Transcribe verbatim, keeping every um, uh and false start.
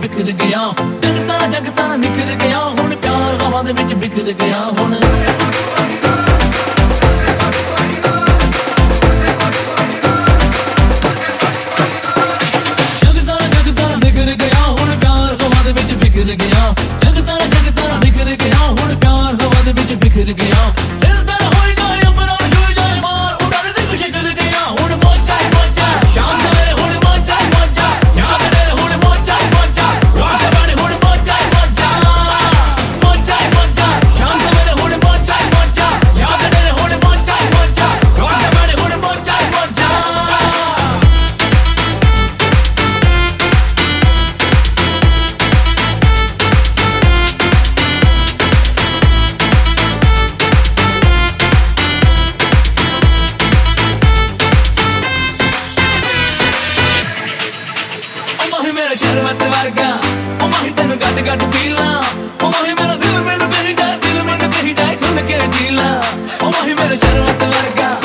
बिखर गया, जग सारा जग सारा निखर गया, हुण प्यार हवा दे विच बिखर गया हुण। जग सारा जग सारा निखर गया, हुण प्यार हवा दे विच बिखर गया, जग सारा जग सारा निखर गया, हुण प्यार हवा दे विच बिखर गया। शरबत वर्गा ओ माही तेनू गट गट पीला, ओ माही मेरा दिल मैनू कही जाए, दिल मैनू कही जाए खुल के जीला, ओ माही मेरा शरबत वर्गा।